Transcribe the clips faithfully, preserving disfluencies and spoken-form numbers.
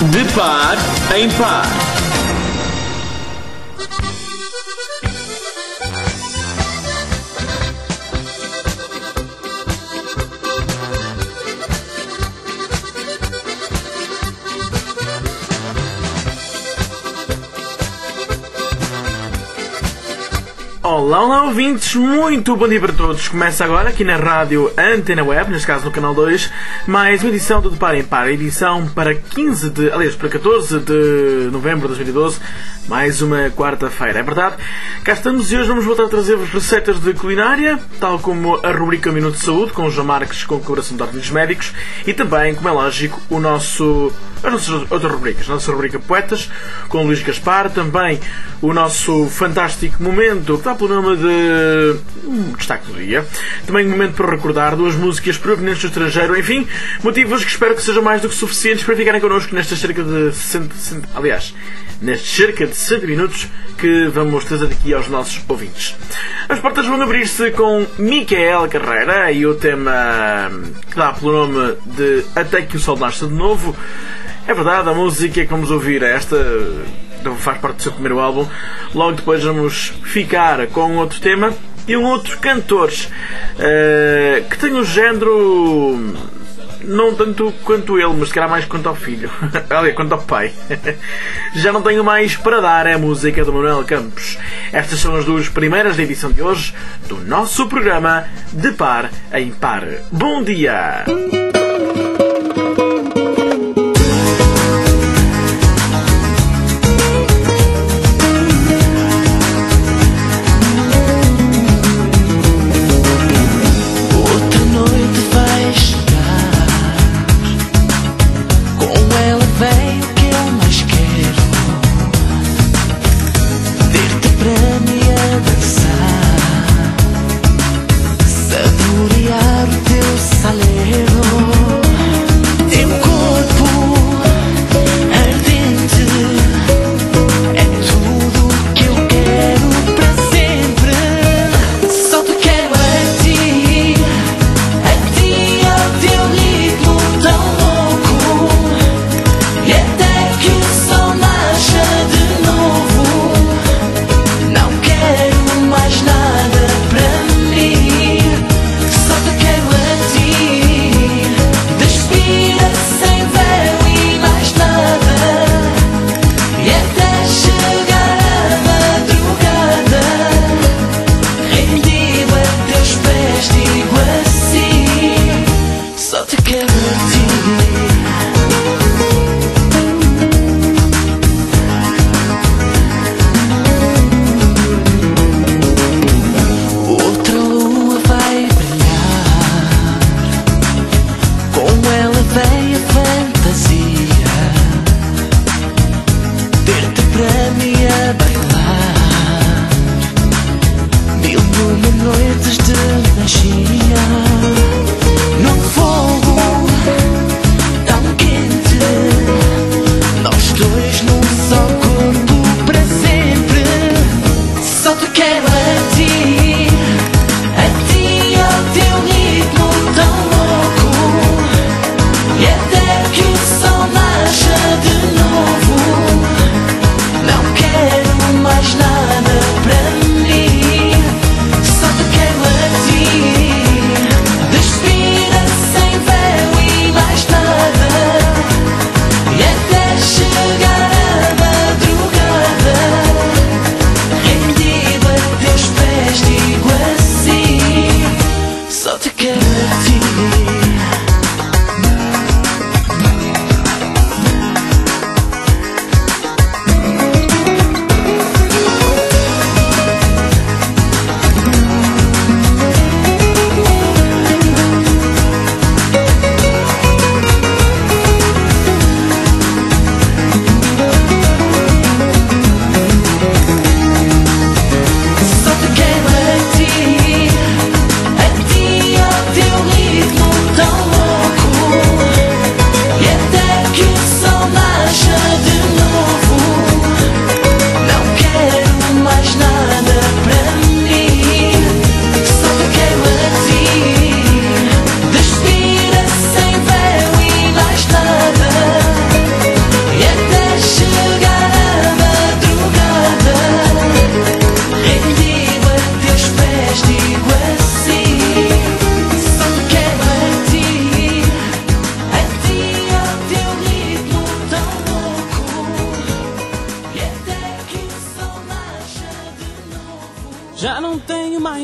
De par em par. Olá, olá ouvintes, muito bom dia para todos. Começa agora aqui na rádio Antena Web, neste caso no canal dois, mais uma edição do De Par em Par, edição para quinze de, aliás, para catorze de novembro de dois mil e doze, mais uma quarta-feira, é verdade? Cá estamos e hoje vamos voltar a trazer-vos receitas de culinária, tal como a rubrica Minuto de Saúde, com o João Marques, com colaboração de ordens médicos, e também, como é lógico, o nosso, as nossas outras rubricas, a nossa rubrica Poetas, com o Luís Gaspar, também o nosso fantástico momento, que dá pelo nome de um destaque do dia, também um momento para recordar, duas músicas provenientes do estrangeiro, enfim, motivos que espero que sejam mais do que suficientes para ficarem connosco nestas cerca de sessenta, sessenta, aliás, nestes cerca de sessenta minutos que vamos trazer aqui aos nossos ouvintes. As portas vão abrir-se com Micael Carreira e o tema que dá pelo nome de Até que o Sol Nasça de Novo. É verdade, a música que vamos ouvir é esta, faz parte do seu primeiro álbum. Logo depois vamos ficar com outro tema e um outro cantor uh, que tem um género não tanto quanto ele, mas se calhar mais quanto ao filho. Olha, quanto ao pai. Já não tenho mais para dar, é a música do Manuel Campos. Estas são as duas primeiras da edição de hoje do nosso programa De Par em Par. Bom dia! Saborear o teu salero.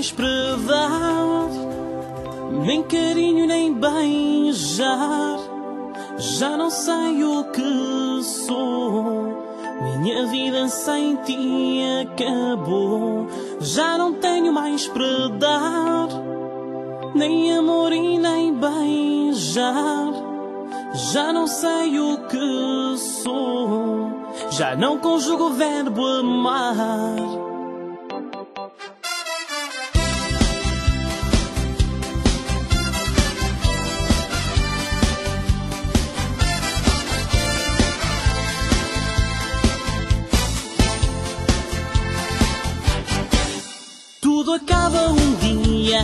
mais para dar, nem carinho nem beijar. Já não sei o que sou, minha vida sem ti acabou. Já não tenho mais para dar, nem amor e nem beijar. Já não sei o que sou, já não conjugo o verbo amar. Tudo acaba um dia,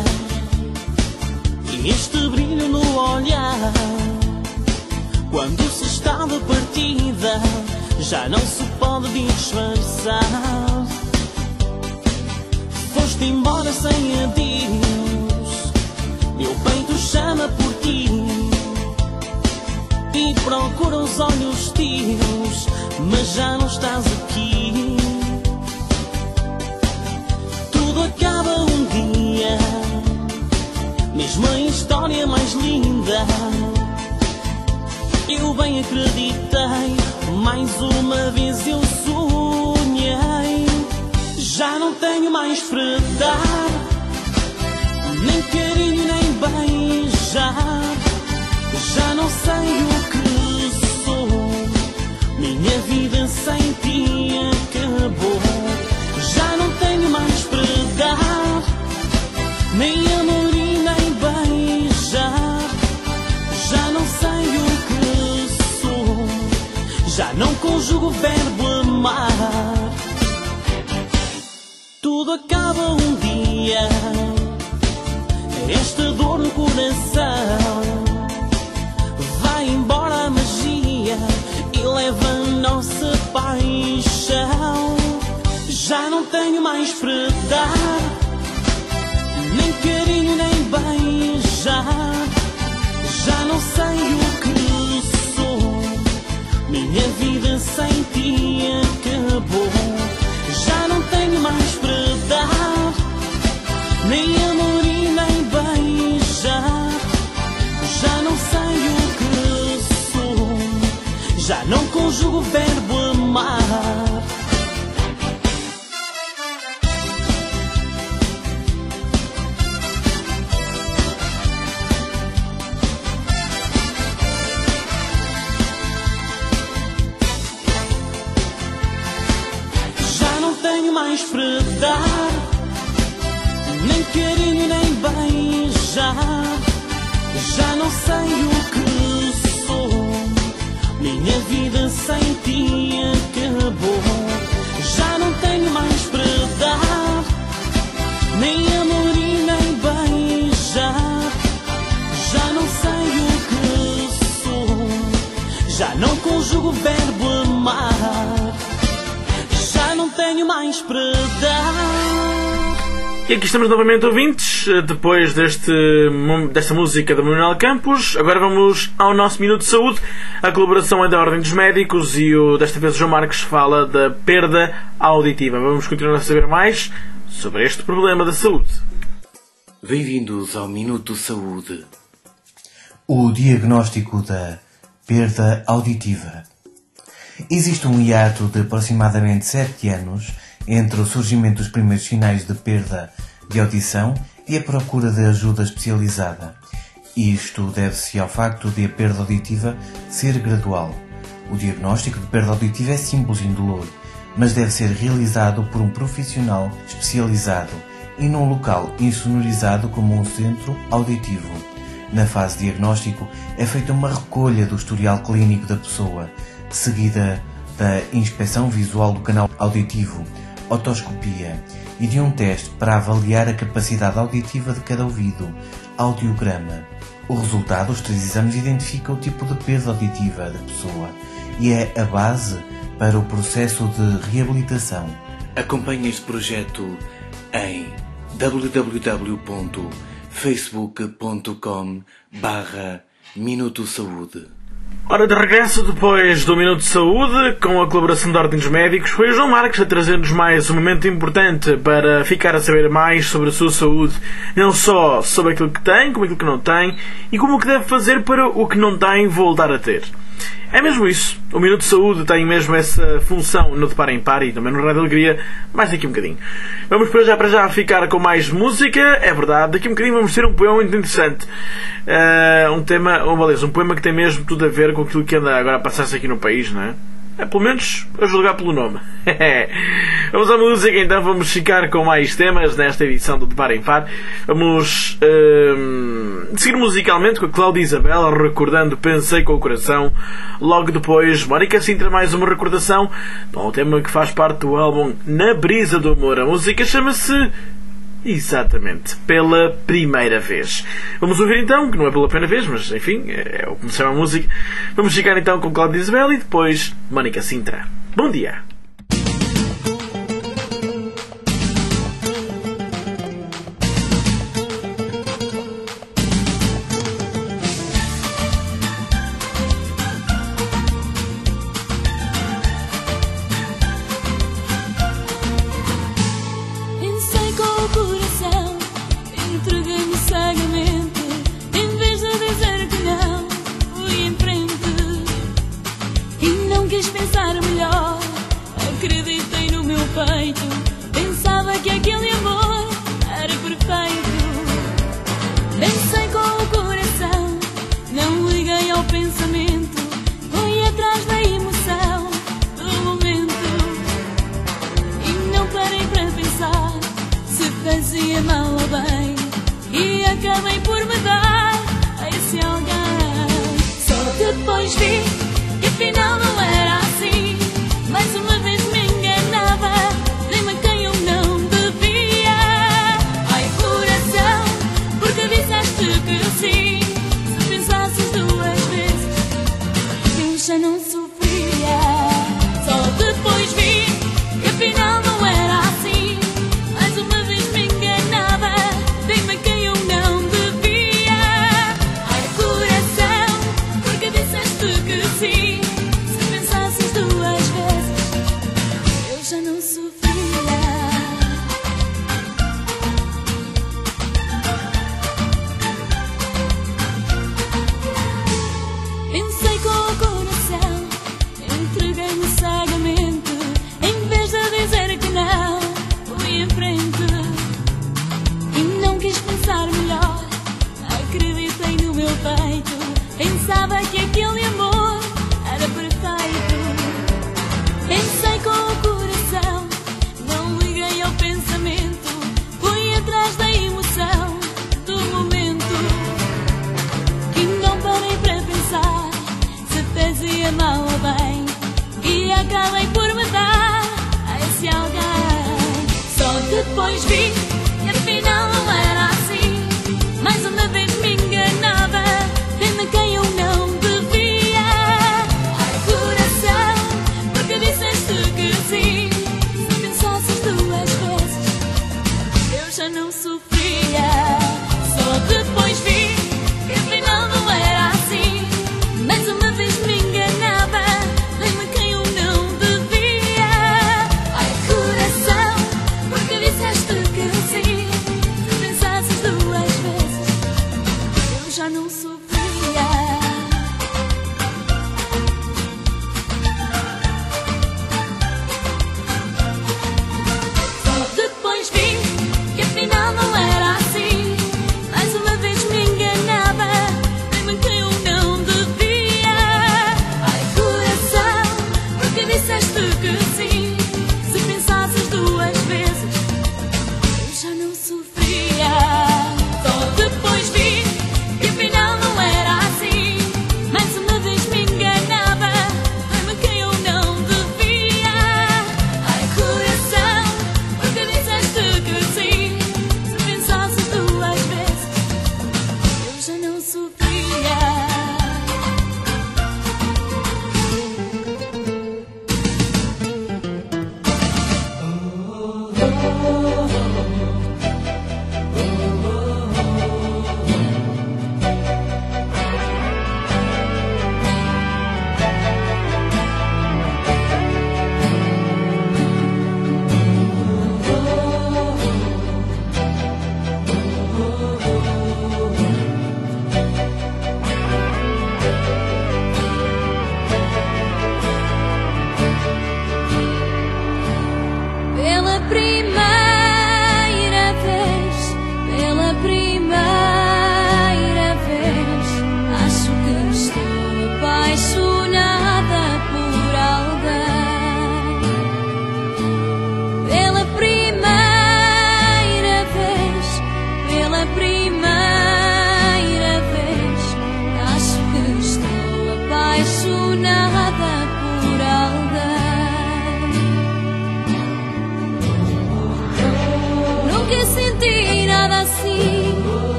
e este brilho no olhar, quando se está de partida, já não se pode disfarçar. Foste embora sem adeus, meu peito chama por ti, e procura os olhos teus, mas já não estás aqui. Tudo acaba um dia, mesmo a história mais linda. Eu bem acreditei, mais uma vez eu sonhei. Já não tenho mais para dar, nem carinho nem beijar. Já não sei o que sou, minha vida sem ti acabou. Já não tenho mais para dar, nem amor e nem beijar. Já não sei o que sou, já não conjugo o verbo amar. Tudo acaba um dia, esta dor no coração. Vai embora a magia e leva a nossa paixão. Já não tenho mais para dar, nem carinho nem beijar. Já não sei o que sou, minha vida sem ti acabou. Já não tenho mais para dar, nem amor e nem beijar. Já não sei o que sou, já não conjugo o verbo amar. Mais para dar, nem carinho nem beijar. Já não sei o que sou, minha vida sem ti acabou. Já não tenho mais para dar, nem amor e nem beijar. Já não sei o que sou, já não conjugo o verbo amar. Já não tenho mais para dar. E aqui estamos novamente, ouvintes, depois deste, desta música da Manuel Campos. Agora vamos ao nosso Minuto de Saúde. A colaboração é da Ordem dos Médicos e o, desta vez o João Marques fala da perda auditiva. Vamos continuar a saber mais sobre este problema da saúde. Bem-vindos ao Minuto de Saúde. O diagnóstico da perda auditiva. Existe um hiato de aproximadamente sete anos entre o surgimento dos primeiros sinais de perda de audição e a procura de ajuda especializada. Isto deve-se ao facto de a perda auditiva ser gradual. O diagnóstico de perda auditiva é simples e indolor, mas deve ser realizado por um profissional especializado e num local insonorizado como um centro auditivo. Na fase de diagnóstico é feita uma recolha do historial clínico da pessoa, seguida da inspeção visual do canal auditivo, otoscopia e de um teste para avaliar a capacidade auditiva de cada ouvido, audiograma. O resultado dos três exames identifica o tipo de perda auditiva da pessoa e é a base para o processo de reabilitação. Acompanhe este projeto em w w w ponto facebook ponto com barra Minuto Saúde. Ora, de regresso depois do Minuto de Saúde, com a colaboração da Ordem dos Médicos, foi o João Marques a trazer-nos mais um momento importante para ficar a saber mais sobre a sua saúde, não só sobre aquilo que tem, como aquilo que não tem, e como o que deve fazer para o que não tem voltar a ter. É mesmo isso. O Minuto de Saúde tem mesmo essa função no De Par em Par e também no Rádio Alegria, mais daqui um bocadinho. Vamos para já, para já ficar com mais música, é verdade. Daqui um bocadinho vamos ter um poema muito interessante. Uh, um tema, ou beleza, um poema que tem mesmo tudo a ver com aquilo que anda agora a passar-se aqui no país, não é? É, pelo menos a julgar pelo nome. Vamos à música, então vamos ficar com mais temas nesta edição do De Par em Par. Vamos uh, seguir musicalmente com a Cláudia Isabel, recordando Pensei com o Coração. Logo depois, Mónica Sintra, mais uma recordação de um tema que faz parte do álbum Na Brisa do Amor. A música chama-se... Exatamente, Pela Primeira Vez. Vamos ouvir então, que não é pela primeira vez, mas enfim, é o que me chama a música. Vamos ficar então com Cláudia Isabel e depois Mónica Sintra. Bom dia! Pensava que aquele amor era perfeito. Pensei com o coração, não liguei ao pensamento. Fui atrás da emoção do momento e não parei para pensar se fazia mal ou bem. E acabei por me dar a esse alguém. Só depois vi que afinal não era assim. Mais uma vez me enganava, dei-me a quem eu não devia. Ai coração, porque disseste que sim. Se pensasses duas vezes, eu já não sofria. Só depois vi que afinal não era assim. Mais uma vez me enganava, dei-me a quem eu não devia. Ai coração, porque disseste que sim. Se pensasses duas vezes, eu já não sofria. Pensei com o coração, entreguei-me cegamente. Em vez de dizer que não, fui em frente e não quis pensar melhor. Acreditei no meu peito, pensava que aquele amor era perfeito. Pensei com o coração, não liguei ao pensamento. Fui atrás da emoção do momento e não parei para pensar se fazia mal ou bem. E acabei por me dar a esse alguém. Só depois vi que afinal não era assim. Mais uma vez me enganava, dei-me a quem eu não devia. Ai coração, porque disseste que sim. Se pensasses duas vezes, eu já não sofria. Só depois vi que afinal não era assim. Mais uma vez me enganava, dei-me a quem eu não devia. Ai coração, porque disseste que sim. Se pensasses duas vezes, eu já não sofria. Só depois vi que afinal não era assim. Mais uma vez me enganava, dei-me a quem eu não devia. Ai coração, porque disseste que sim. Se pensasses duas vezes, eu já não sofria. Só depois vi que afinal não era assim. Mais uma vez me enganava, dei-me a quem eu não devia. Ai coração, porque disseste que sim. Se pensasses duas vezes, eu já não sofria.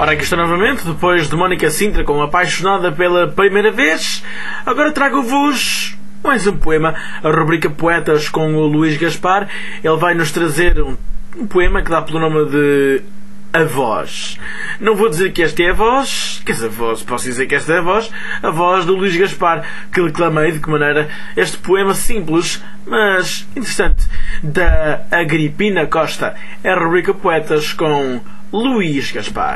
Ora, aqui estou novamente, depois de Mónica Sintra com Apaixonada pela Primeira Vez. Agora trago-vos mais um poema, a rubrica Poetas com o Luís Gaspar. Ele vai nos trazer um, um poema que dá pelo nome de A Voz. Não vou dizer que esta é a voz, quer dizer, a voz, posso dizer que esta é a voz, a voz do Luís Gaspar, que declamei de que maneira este poema simples, mas interessante, da Agripina Costa. É a rubrica Poetas com Luís Gaspar.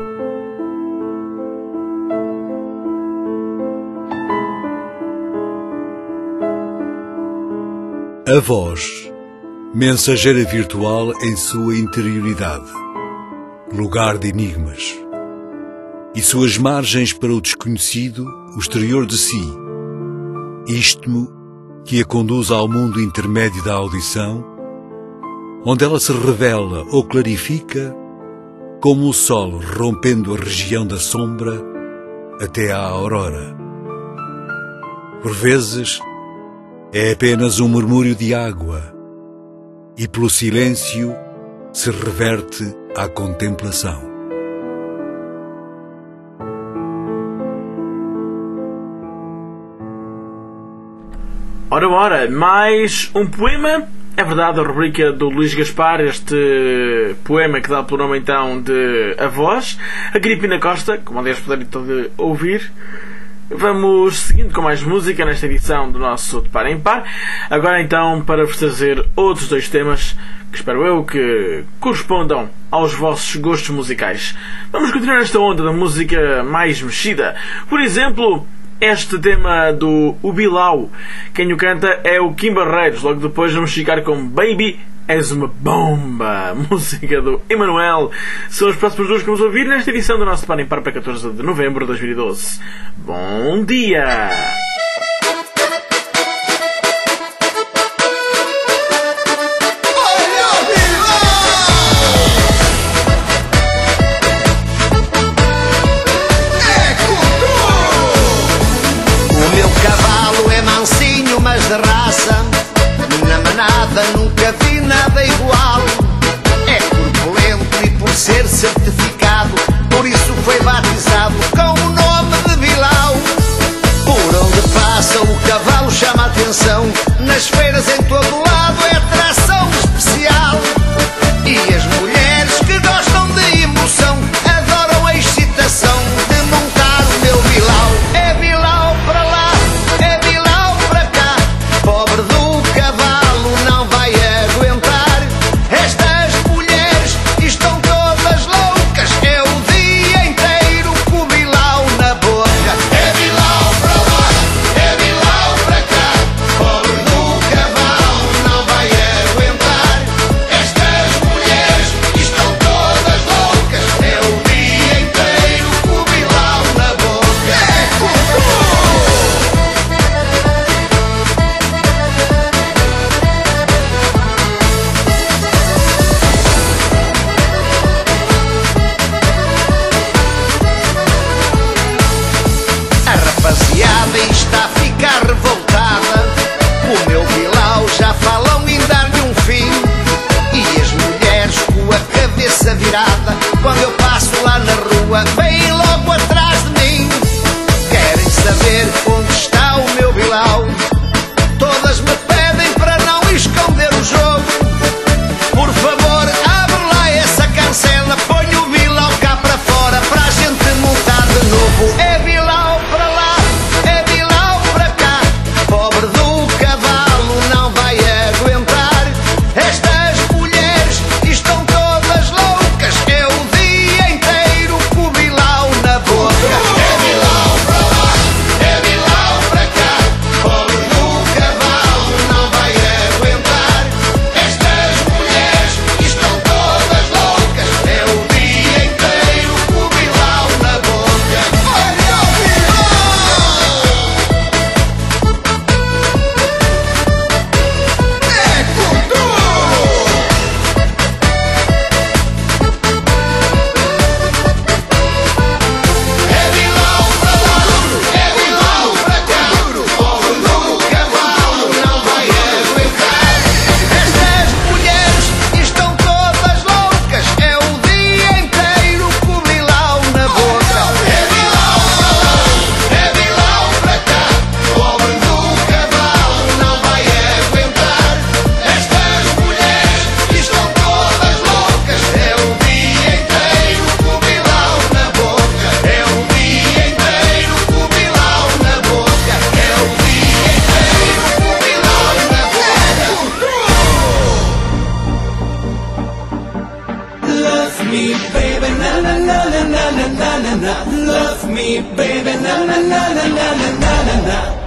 A voz, mensageira virtual em sua interioridade, lugar de enigmas, e suas margens para o desconhecido, o exterior de si, istmo que a conduz ao mundo intermédio da audição, onde ela se revela ou clarifica como o sol rompendo a região da sombra até à aurora. Por vezes é apenas um murmúrio de água e pelo silêncio se reverte à contemplação. Ora, ora, mais um poema. É verdade, a rubrica do Luís Gaspar, este poema que dá pelo nome então de A Voz. A Agripina Costa, como aliás puderem todos ouvir. Vamos seguindo com mais música nesta edição do nosso De Par em Par. Agora então para vos trazer outros dois temas que espero eu que correspondam aos vossos gostos musicais. Vamos continuar nesta onda da música mais mexida. Por exemplo, este tema do O Bilal. Quem o canta é o Kim Barreiros. Logo depois vamos ficar com Baby És Uma Bomba, música do Emanuel. São os próximos dois que vamos ouvir nesta edição do nosso De Par em Par para catorze de novembro de dois mil e doze. Bom dia! De raça, na manada nunca vi nada igual. É corpulento e por ser certificado, por isso foi batizado com o nome de Bilal. Por onde passa o cavalo chama a atenção, nas feiras em todo lado é atração especial. E as mulheres que gostam de emoção adoram a excitação de montar o meu Bilal. É Bilal para lá, é Bilal para cá. Pobre do cavalo não vai aguentar. Estas mulheres estão todas loucas. É o dia inteiro com o Bilal na boca. É Bilal para lá, é Bilal para cá. Pobre do cavalo não vai aguentar. Estas mulheres estão todas loucas. É o dia inteiro com o Bilal na boca. É cucu! A rapaziada está a ficar revoltada. O meu Bilal já falam em dar-lhe um fim. E as mulheres com a cabeça virada, quando eu passo lá na rua, vêm logo atrás de mim. Querem saber onde está o meu Bilal. Todas me pedem para não esconder o jogo. Por favor, abre lá essa cancela, põe o Bilal cá para fora para a gente montar de novo. É Bilal para lá, é Bilal para cá. me, baby, na na na na na na na na.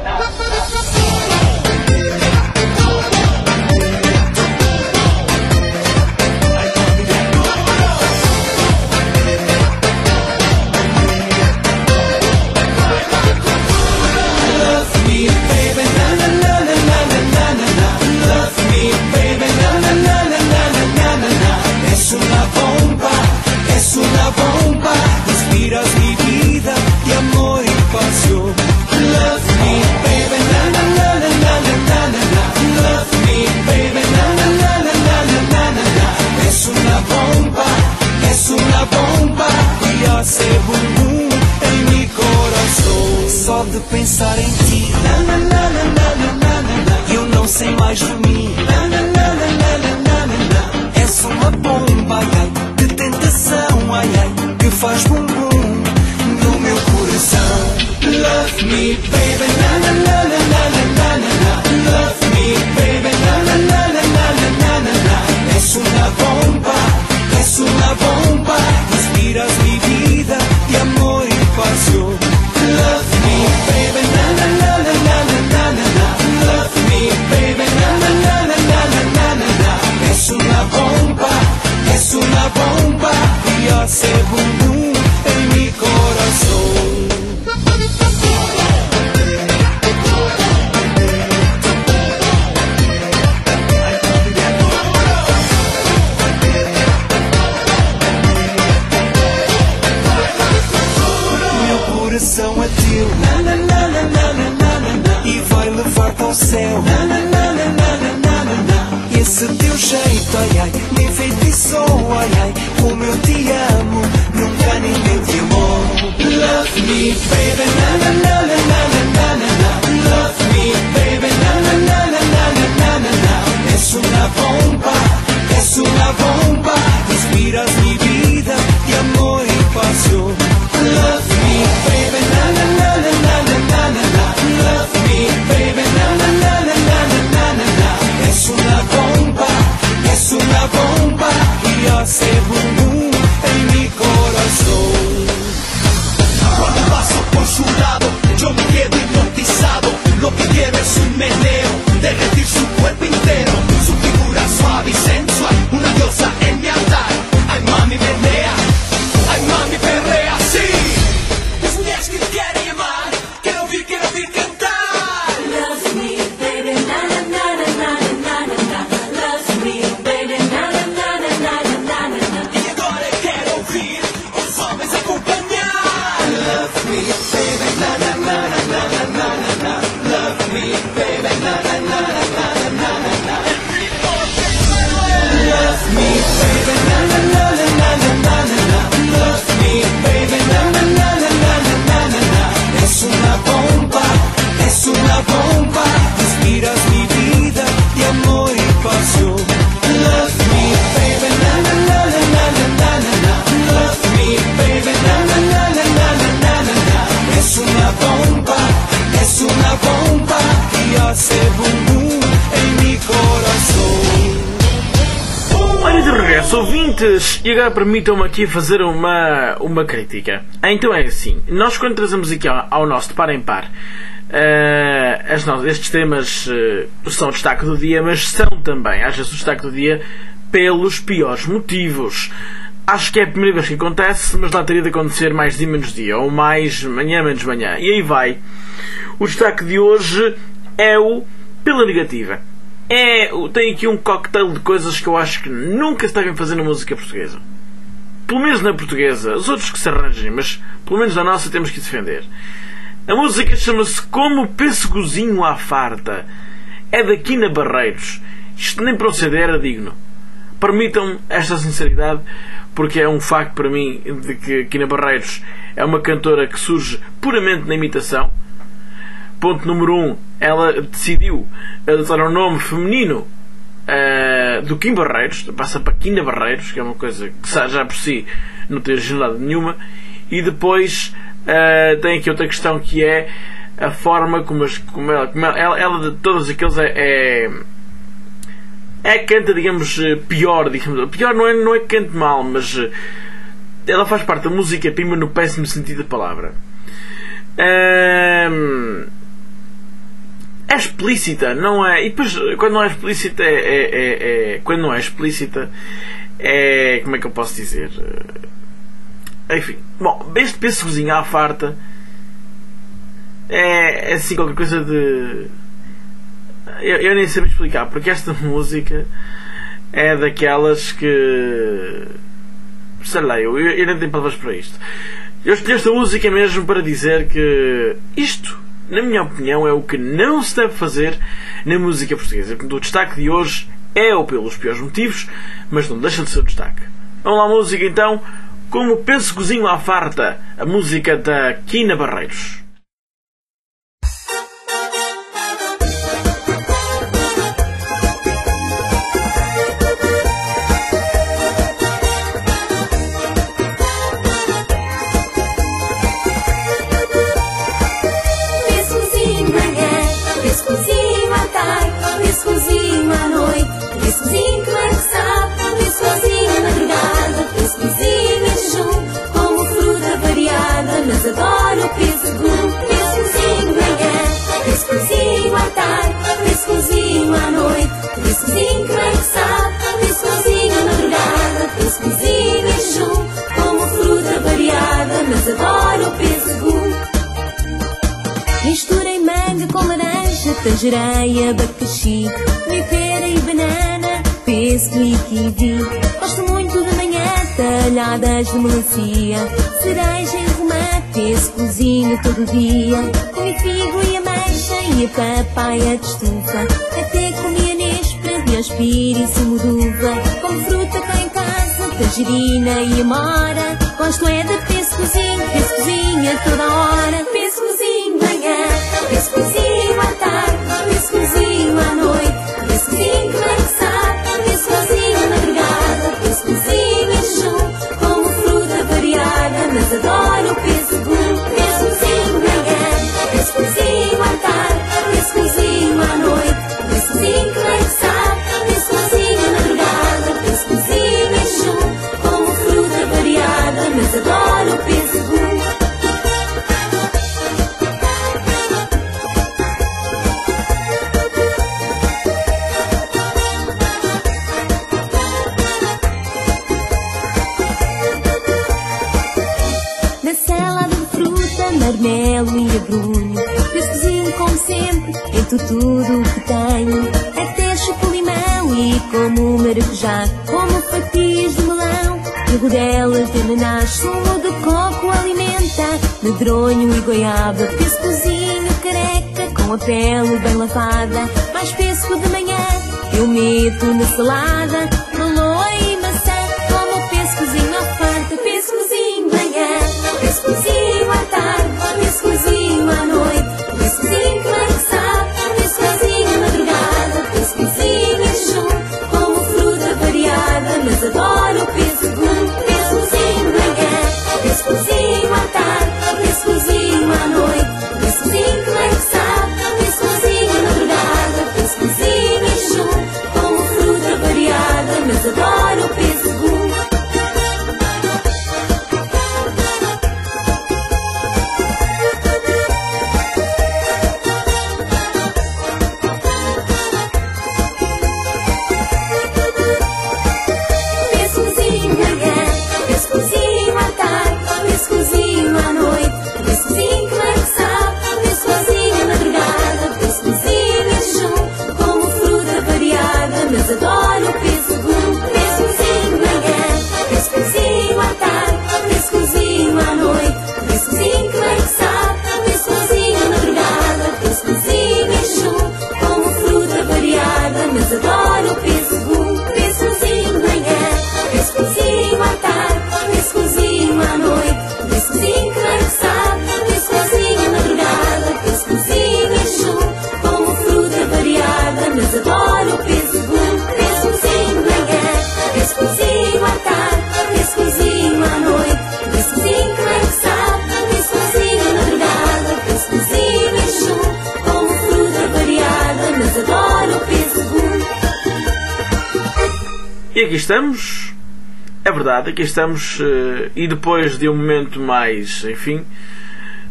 De pensar em ti, na, na, na, na, na, na, na. Eu não sei mais dormir, na, na, na, na, na, na, na. És uma bomba, ai, ai, de tentação, ai, ai, que faz bum bum no meu coração. Love me, baby, na, na, na, na, na, na, na. Love me, baby, na, na, na, na, na, na, na, na. És uma bomba, és uma bomba, inspiras mi vida de amor y pasión. Love me, baby, na na na na na na na na. Love me, baby, na na na na na na na na. Es una bomba, es una bomba y hace boom boom en mi corazón. Coração é teu, na na na na na na na na, e vai levar-te ao céu, na na na na na na na na. Esse teu jeito, ai ai, me enfeitiçou, ai ai, como eu te amo, nunca ninguém te amou. Love me, baby, na na na na na na na na. Love me, baby, na na na na na na na na. Es una bomba, es una bomba, inspiras mi vida de amor y pasión. Love me, baby, na na na na na na na na. Love me, baby, na na na na na na na na. Es una bomba, es una bomba y hace boom boom en mi corazón. Cuando paso por su lado, yo me quedo hipnotizado. Lo que quiero es un meneo, derretir su cuerpo entero. Su figura suave y sensual, una diosa en mi altar. Ay, mami, menea, ay, mami, perrea, sí. Es un día que te quiere llamar, quiero oír, quiero oír cantar. Love me, baby, na na na na na na na. Love me, baby, na na na na na na na. Y agora quero ouvir os homens acompanhar. Love me, baby, na na na na na na na. Love me, baby, na na na na na na na. Love me, baby, na na na na na na na. Love me, baby, na na na na na na na. Es una bomba, es una bomba, inspiras mi vida de amor y pasión. Love me, baby, na na na na na na na. Love me, baby, na na na na na na na. Es una bomba, es una bomba y hace boom boom en mi corazón. Olha, de regresso, ouvintes, e agora permitam-me aqui fazer uma, uma crítica. Então é assim, nós quando trazemos aqui ao, ao nosso de par em par, uh, as no, estes temas uh, são o destaque do dia, mas são também, às vezes, o destaque do dia pelos piores motivos. Acho que é a primeira vez que acontece, mas lá teria de acontecer mais dia menos dia, ou mais manhã menos manhã. E aí vai. O destaque de hoje é o pela negativa. É, tem aqui um cocktail de coisas que eu acho que nunca se devem fazer na música portuguesa. Pelo menos na portuguesa. Os outros que se arranjem, mas pelo menos na nossa temos que defender. A música chama-se Como Pessegozinho à Farta. É da Quina Barreiros. Isto nem para o C D era digno. Permitam-me esta sinceridade, porque é um facto para mim de que Quina Barreiros é uma cantora que surge puramente na imitação. Ponto número um, ela decidiu adotar um nome feminino uh, do Kim Barreiros, passa para Quina Barreiros, que é uma coisa que já por si não tem originalidade nenhuma. E depois uh, tem aqui outra questão, que é a forma como, as, como, ela, como ela, ela de todos aqueles é, é, é canta, digamos, pior, digamos, pior não é, não é que cante mal, mas ela faz parte da música pima no péssimo sentido da palavra. Hum, é explícita, não é? E depois, quando não é explícita, é, é, é, é, quando não é explícita, é, como é que eu posso dizer? Enfim, bom, este pêssegozinho à farta é, é assim qualquer coisa de... Eu, eu nem sei explicar, porque esta música é daquelas que... sei lá, eu, eu não tenho palavras para isto. Eu escolhi esta música mesmo para dizer que isto, na minha opinião, é o que não se deve fazer na música portuguesa. O destaque de hoje é o pelos piores motivos, mas não deixa de ser o destaque. Vamos lá, música então, como pêssegozinho à farta, a música da Quina Barreiros. Pêssegozinho à noite, pêssegozinho que bem sabe, pêssegozinho à madrugada, pêssegozinho em jejum, como fruta variada, mas adoro o pêssego. Pêssegozinho de manhã, pêssegozinho à tarde, pêssegozinho à noite, pêssegozinho que bem sabe, pêssegozinho à madrugada, pêssegozinho em jejum, como fruta variada, mas adoro o pêssego. Misturei manga com laranja, tangerei, abacaxi, pera e banana, pêssego e kiwi. Gosto muito de manhã, talhadas de melancia, cereja e romã, pêssegozinho todo dia. Comi figo e ameixa e a papaya de estufa, até comi nespra de aspira e sumoduva. Como fruta cá em casa, tangerina e amora, gosto é de pêssegozinho, pêssegozinho a toda hora. Pêssegozinho de manhã, pêssegozinho à tarde, pêssegozinho à noite, pêssegozinho que bem sabe, pêssegozinho à madrugada, pêssegozinho em jejum, como fruta variada, mas adoro o pêssego. Pêssegozinho de manhã, pêssegozinho à tarde, pêssegozinho à noite, pêssegozinho que bem sabe, pêssegozinho à madrugada, pêssegozinho em jejum, como fruta variada, mas adoro o pêssego. Marmelo e agrulho, pêssegozinho como sempre, entre tudo o que tenho. Até chupo limão e como maracujá, como fatias de melão e rodelas de ananás. Sumo de coco alimenta, medronho e goiaba, pêssegozinho careca com a pele bem lavada. Mais pêssego de manhã eu meto na salada, meloa e maçã, como pêssegozinho à farta. Pêssegozinho de manhã, pêssegozinho à tarde, pêssegozinho à noite, pêssegozinho que bem sabe, pêssegozinho à madrugada, pêssegozinho em jejum, como fruta variada, mas adoro o pêssego. Pêssegozinho de manhã, pêssegozinho à tarde, pêssegozinho à noite, pêssegozinho que bem sabe, pêssegozinho à madrugada, pêssegozinho em jejum, como fruta variada, mas adoro o pêssego. E aqui estamos, é verdade, aqui estamos, uh, e depois de um momento mais, enfim,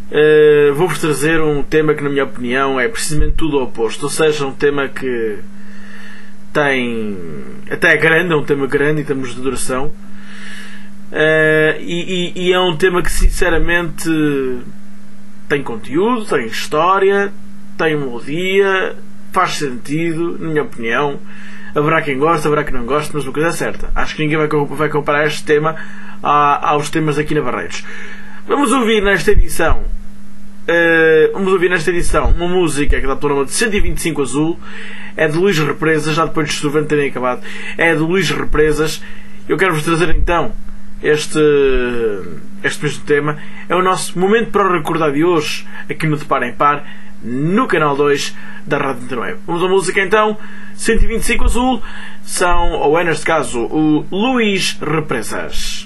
uh, vou-vos trazer um tema que, na minha opinião, é precisamente tudo o oposto. Ou seja, um tema que tem... até é grande, é um tema grande em termos de duração. Uh, e, e, e é um tema que, sinceramente, tem conteúdo, tem história, tem melodia, faz sentido, na minha opinião. Haverá quem goste, haverá quem não goste, mas uma coisa é certa: acho que ninguém vai, vai comparar este tema a, aos temas aqui na Barreiros. Vamos ouvir nesta edição uh, Vamos ouvir nesta edição uma música que dá pelo nome de cento e vinte e cinco Azul. É de Luís Represas, já depois de Estuvante terem acabado. É de Luís Represas. Eu quero-vos trazer então este, este mesmo tema. É o nosso momento para recordar de hoje, aqui no De Par em Par, no canal dois da Rádio Antena Web. Vamos à música então. Cento e vinte e cinco Azul são, ou é neste caso, o Luís Represas.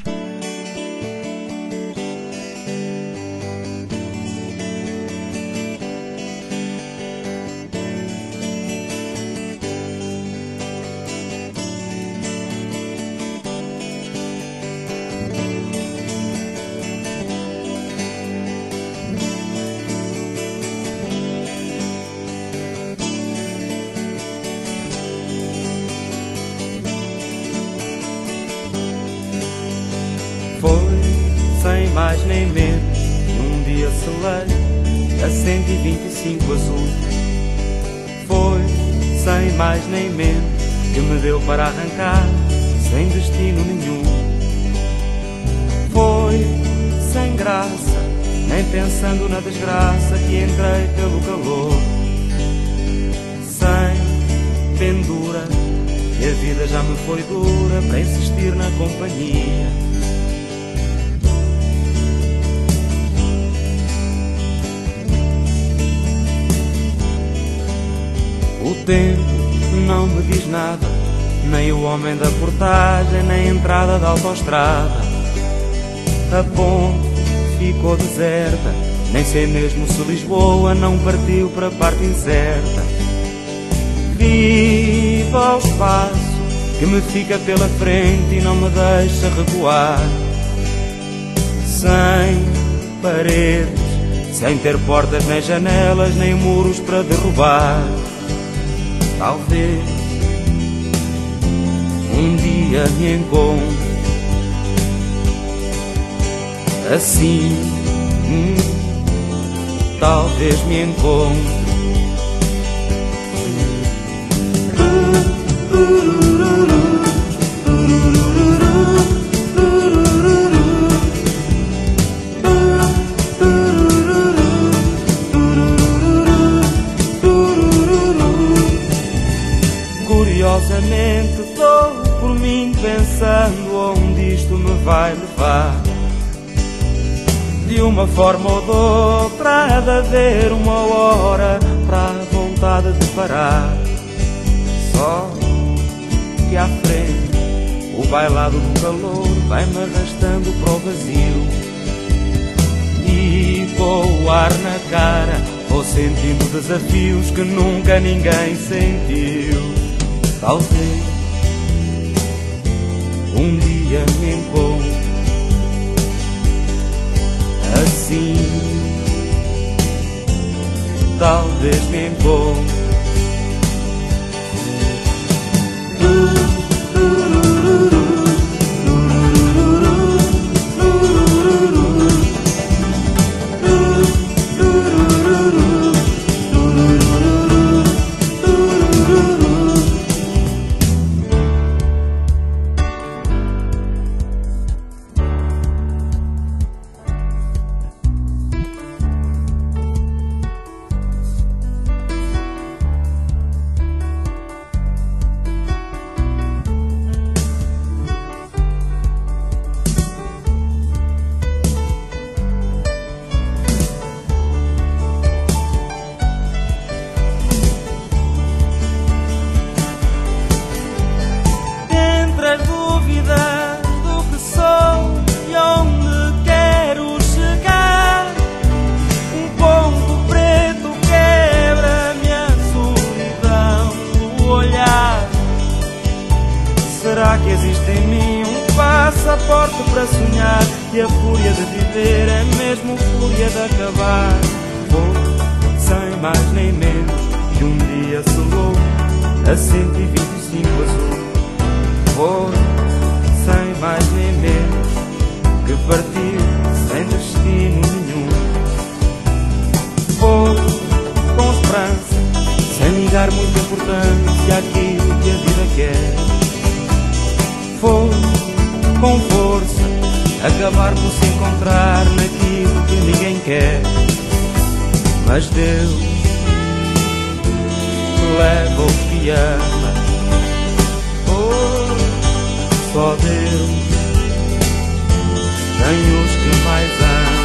Sem mais nem menos, um dia selei a cento e vinte e cinco Azul. Foi, sem mais nem menos, que me deu para arrancar, sem destino nenhum. Foi, sem graça, nem pensando na desgraça, que entrei pelo calor. Sem pendura, que a vida já me foi dura para insistir na companhia. O tempo não me diz nada, nem o homem da portagem, nem a entrada da autoestrada. A ponte ficou deserta, nem sei mesmo se Lisboa não partiu para a parte incerta. Viva o espaço que me fica pela frente e não me deixa recuar. Sem paredes, sem ter portas nem janelas, nem muros para derrubar. Talvez um dia me encontre assim, hum, talvez me encontre. Curiosamente dou por mim pensando onde isto me vai levar. De uma forma ou de outra há de haver uma hora para a vontade de parar. Só que à frente o bailado do calor vai-me arrastando para o vazio. E com o ar na cara vou sentindo desafios que nunca ninguém sentiu. Talvez um dia me encontre assim, talvez me encontre. Será que existe em mim um passaporte para sonhar? que a fúria de viver é mesmo fúria de acabar. Vou, sem mais nem menos, que um dia selou a cento e vinte e cinco azul. Vou, sem mais nem menos, que partiu sem destino nenhum. Vou, com esperança, sem ligar muita importância àquilo que a vida quer. Vou, com força, acabar por se encontrar naquilo que ninguém quer. Mas Deus leva o que ama. Oh, só Deus tem os que mais ama.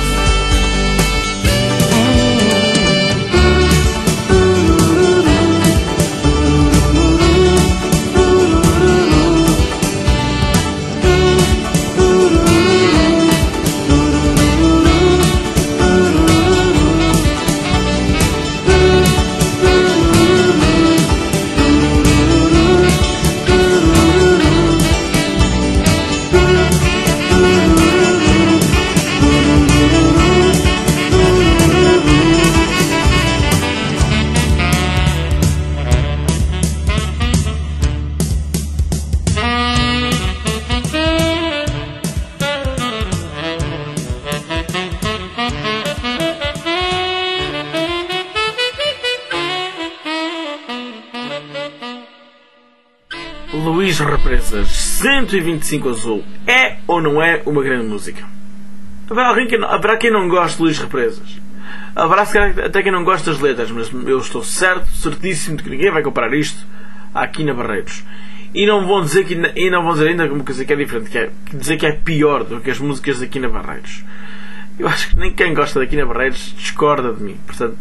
Luís Represas, cento e vinte e cinco azul, é ou não é uma grande música? Haverá, alguém que não, haverá quem não goste de Luís Represas. Haverá até quem não goste das letras, mas eu estou certo, certíssimo de que ninguém vai comparar isto à Quina Barreiros. E não vão dizer, que, e não vão dizer ainda uma coisa que é diferente, que é dizer que é pior do que as músicas da Quina Barreiros. Eu acho que nem quem gosta da Quina Barreiros discorda de mim, portanto...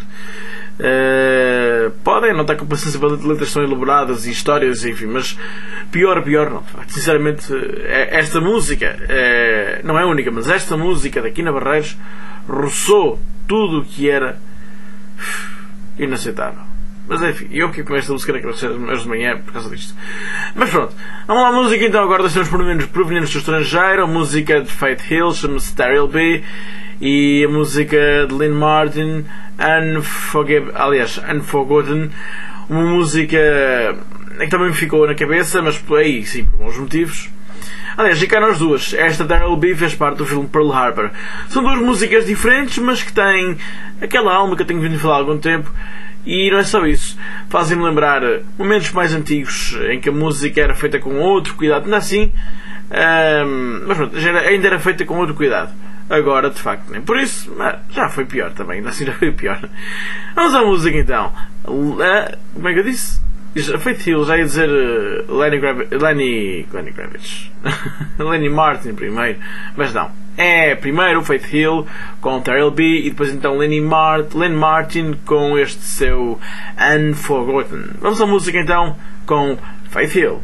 Uh, podem não estar com paciência para letras são elaboradas e histórias, enfim, mas pior, pior não. Sinceramente, esta música é, não é única, mas esta música da Quina Barreiros roçou tudo o que era inaceitável. Mas enfim, eu fiquei com esta música naquelas horas de manhã por causa disto. Mas pronto, vamos lá a música então. Agora deixamos provenientes do estrangeiro. A música de Faith Hill chama-se Daryl B. E a música de Lynn Martin, Unforgive, aliás, Unforgotten, uma música que também me ficou na cabeça, mas aí sim, por bons motivos. Aliás, e cá nós duas, esta Daryl B fez parte do filme Pearl Harbor. São duas músicas diferentes, mas que têm aquela alma que eu tenho vindo a falar há algum tempo. E não é só isso, fazem-me lembrar momentos mais antigos em que a música era feita com outro cuidado, ainda assim, hum, mas pronto, ainda era feita com outro cuidado. Agora, de facto, nem por isso, mas já foi pior também, ainda assim já foi pior. Vamos à música então. Uh, como é que eu disse? Faith Hill, já ia dizer uh, Lenny Gravitz, Lenny, Lenny Gravitz. Lenny Martin primeiro, mas não. É primeiro Faith Hill com Daryl B e depois então Lenny Mart, Len Martin com este seu Unforgotten. Vamos à música então com Faith Hill.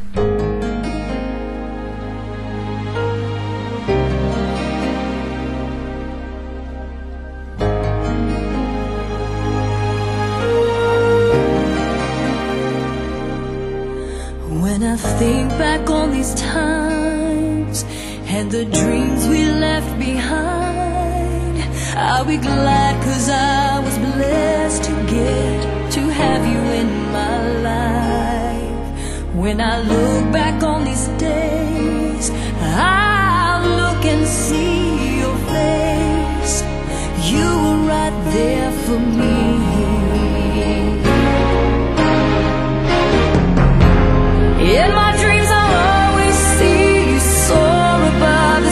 When I think back on these times and the dreams we left behind, I'll be glad 'cause I was blessed to get to have you in my life. When I look back on these days, I'll look and see your face. You were right there for me. In my dreams I'll always see you soar above the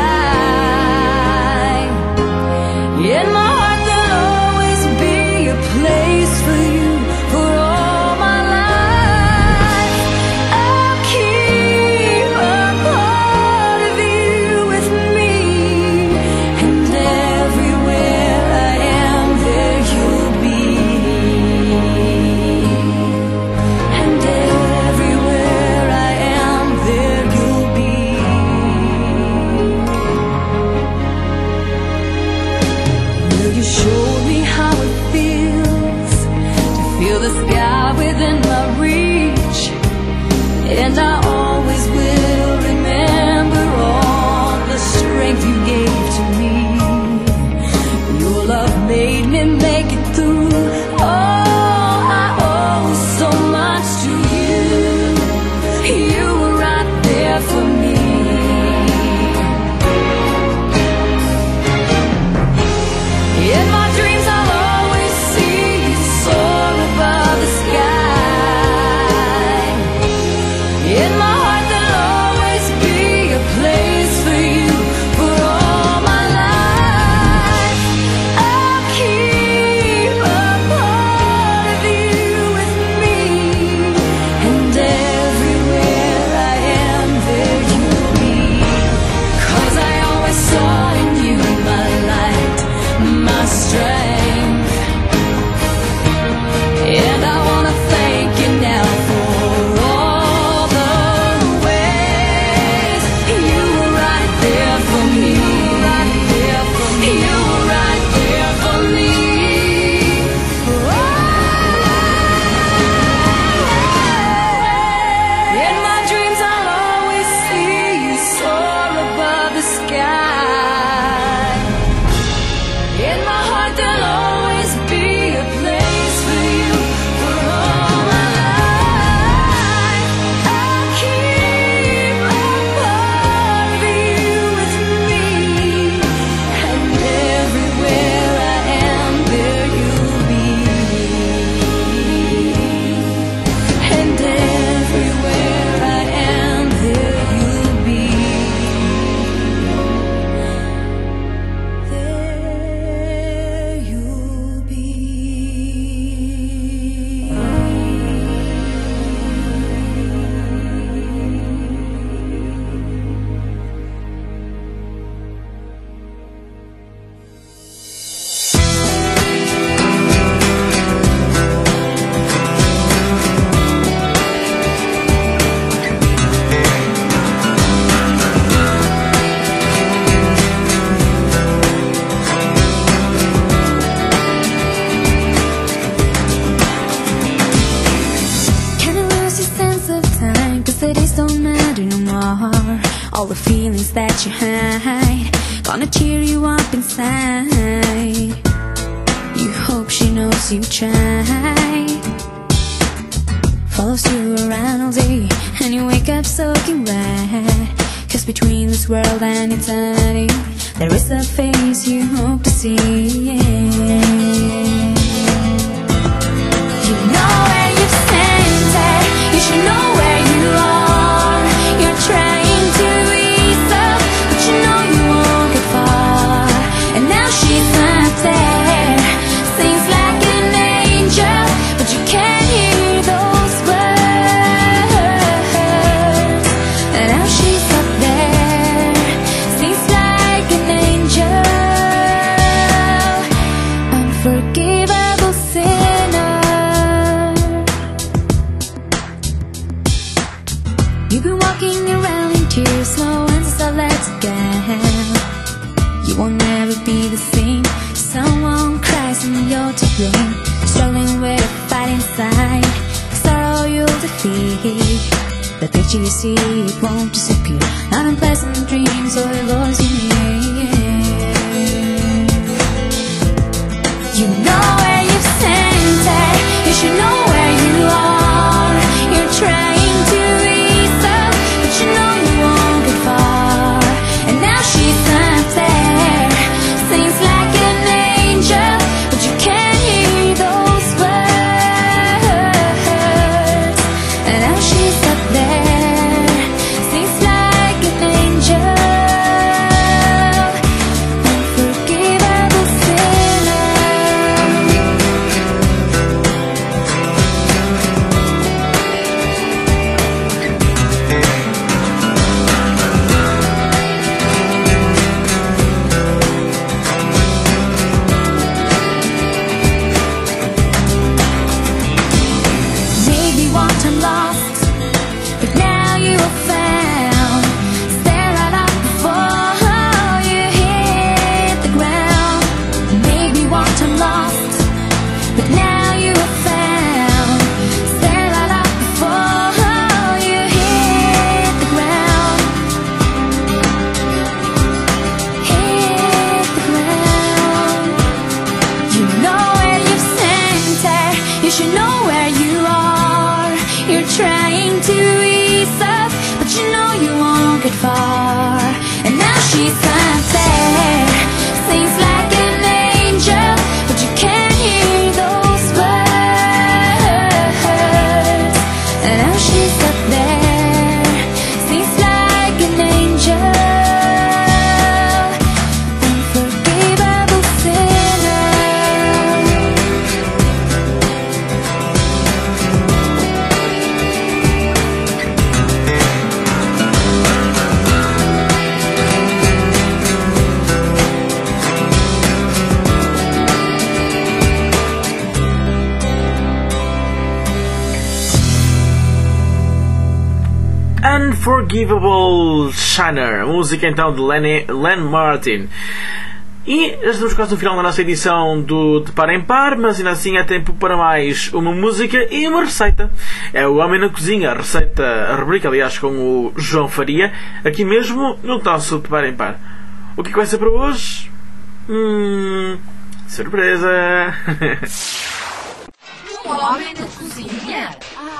sky. In my heart there'll always be a place for you for all my life. I'll keep a part of you with me, and everywhere I am there you'll be. And everywhere I am there you'll be. Will you show me how it feels to feel the sky within my reach? And I always will remember all the strength you gave all the feelings that you hide, gonna cheer you up inside. You hope she knows you tried, follows you around all day, and you wake up soaking wet. Cause between this world and eternity, there is a face you hope to see. Yeah. You know where you've sent her, you should know where you are. You're trying to ease up, but you know you won't get far. And now she's not there, seems like an angel, but you can't hear those words. And now she's up there, seems like an angel, unforgivable sinner. You've been walking around in tears, no answer, let's go. You won't never be the same. Someone cries and you're to blame, struggling with a fight inside. Sorrow you'll defeat, the picture you see, it won't disappear. Not unpleasant dreams or lures you need. You know where you've sent her, you should know where you are. You're trying to ease up, but you know you won't get far. And now she's not there, seems like an angel, but you can't hear those words. And now she's up there, seems like an angel, unforgivable sinner. Maybe one time lost, but now you are found. Stare right up before you hit the ground. Maybe one time lost, but now you are found. Stare right up before you hit the ground. Hit the ground. You know where you've sent her, you should know where you are. You're trying to ease up, but you know you won't get far. And now she's not there, seems like an angel, but you can't hear those words. And now she's up there, seems like an angel, unforgivable sinner. Unforgivable Shiner, música então de Lenny, Len Martin. E já estamos quase no final da nossa edição do De Par em Par, mas ainda assim há tempo para mais uma música e uma receita. É o Homem na Cozinha, a receita, a rubrica aliás com o João Faria, aqui mesmo no nosso De Par em Par. O que é que vai ser para hoje? Hum... Surpresa! O Homem na Cozinha.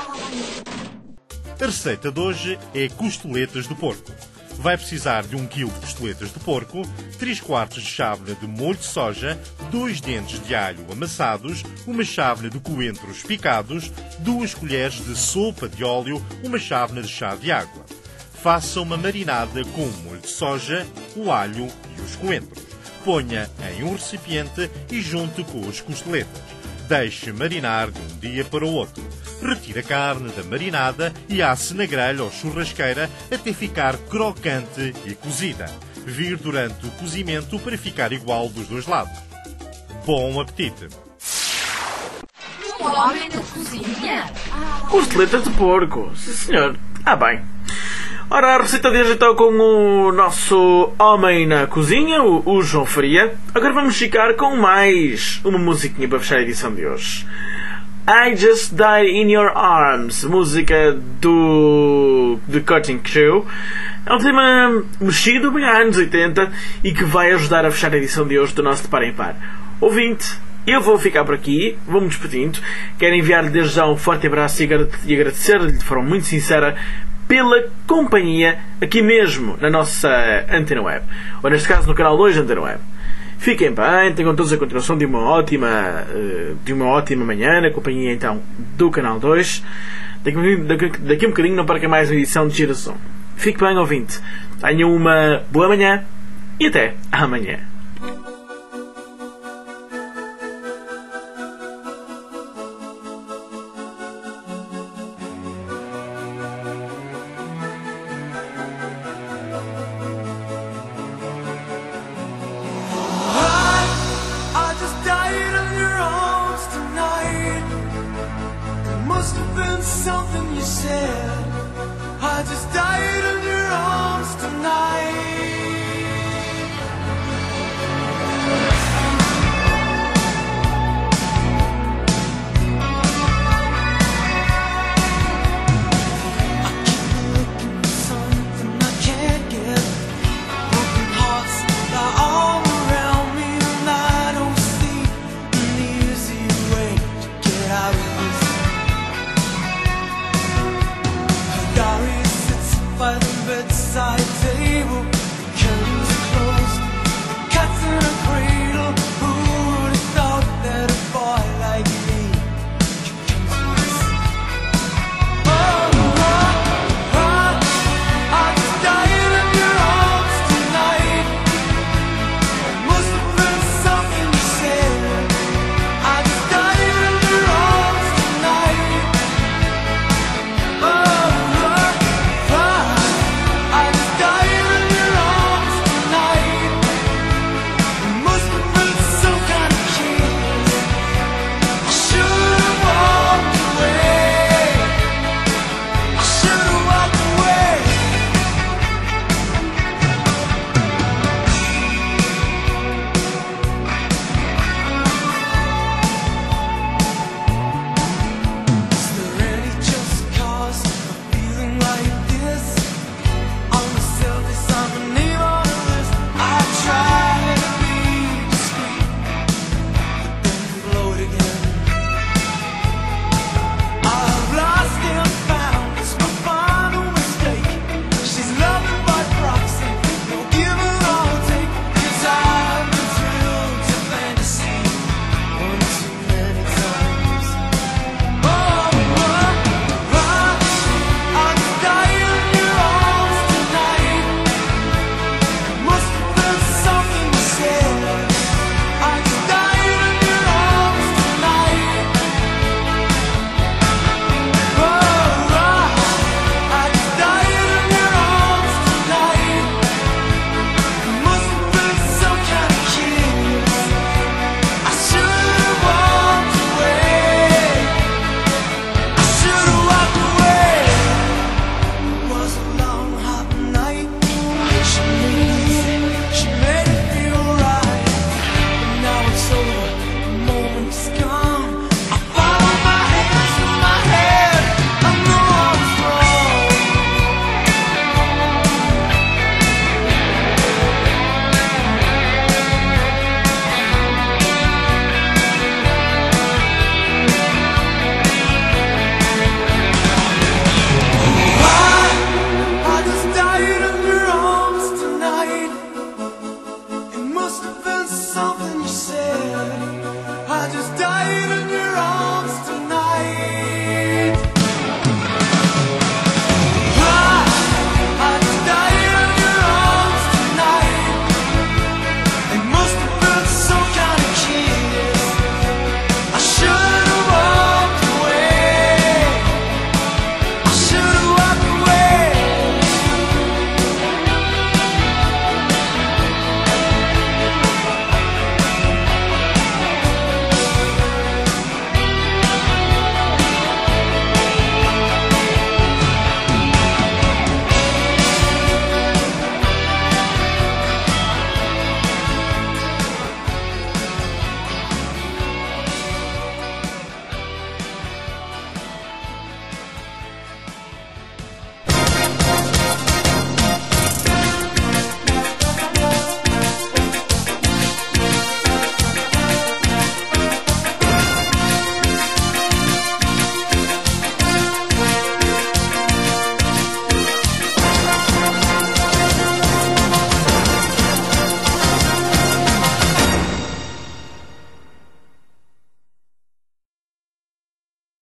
A receita de hoje é costeletas de porco. Vai precisar de um quilo de costeletas de porco, três quartos de chávena de molho de soja, dois dentes de alho amassados, uma chávena de coentros picados, duas colheres de sopa de óleo, uma chávena de chá de água. Faça uma marinada com o molho de soja, o alho e os coentros. Ponha em um recipiente e junte com as costeletas. Deixe marinar de um dia para o outro. Retire a carne da marinada e asse na grelha ou churrasqueira até ficar crocante e cozida. Vire durante o cozimento para ficar igual dos dois lados. Bom apetite! O Homem na Cozinha. Costeletas de porco, sim senhor. Ah bem. Ora, a receita de hoje então com o nosso Homem na Cozinha, o, o João Faria. Agora vamos ficar com mais uma musiquinha para fechar a edição de hoje. I Just Died in Your Arms, música do The Cutting Crew. É um tema mexido bem há anos oitenta e que vai ajudar a fechar a edição de hoje do nosso De Par em Par. Ouvinte, eu vou ficar por aqui, vou-me despedindo. Quero enviar-lhe desde já um forte abraço e agradecer-lhe de forma muito sincera pela companhia aqui mesmo na nossa Antena Web, ou neste caso no canal dois da Antena Web. Fiquem bem, tenham todos a continuação de uma ótima de uma ótima manhã na companhia então do canal dois. Daqui, daqui, daqui um bocadinho não perca mais uma edição de Giração. Fique bem, ouvinte. Tenham uma boa manhã e até amanhã. Something you said, I just died in your arms tonight.